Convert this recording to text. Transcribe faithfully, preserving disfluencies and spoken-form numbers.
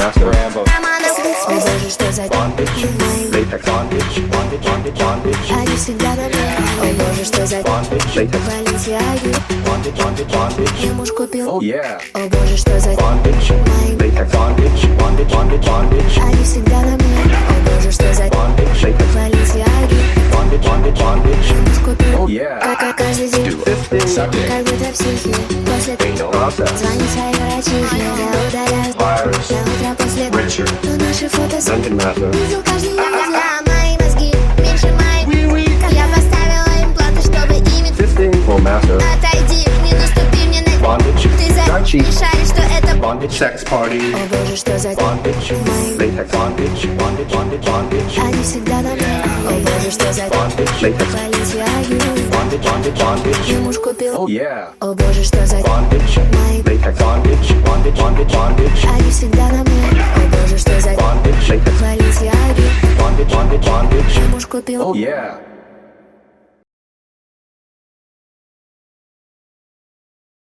master. Rambo. О боже, что за Bondage. Latex. Bondage. Bondage. Bondage. Bondage. Они всегда на мне. О боже, что за Bondage. Latex. Баленсиаги. Bondage. Bondage. Bondage. Я муж купил. Oh yeah. О боже, что за Bondage. Latex. Bondage. Bondage. Bondage. Bondage. Они всегда на мне. О боже, что за Bondage. Latex. Баленсиаги. Bondage. Bondage. Bondage. Я муж купил. Oh yeah. Как, как каждый день. Do this thing. Subject. Как будто психи. После Ain't no process. звоню своей врачихе. Я удаляю Virus. на утро после. Richard. Но наши фото Dungeon Master. видел каждый день. Мои мозги меньше моих. Я поставила импланты, чтобы ими. Fisting. Well, master. Отойди, не наступи мне на. Bondage. Ты за Archie. не шаришь, что это. Bondage. Sex party. О боже, что за Bondage. Latex. Bondage. Bondage. Bondage. Bondage. Они всегда на мне. О боже, что за Bondage. Latex. Баленсиаги. Bondage. Bondage. Bondage. Я муж купил. Oh yeah. О боже, что за Bondage. Latex. Bondage. Bondage. Bondage. Bondage. Они всегда на мне. О боже, что за Bondage. Latex. Баленсиаги. Bondage. Bondage. Bondage. Я муж купил. Oh yeah.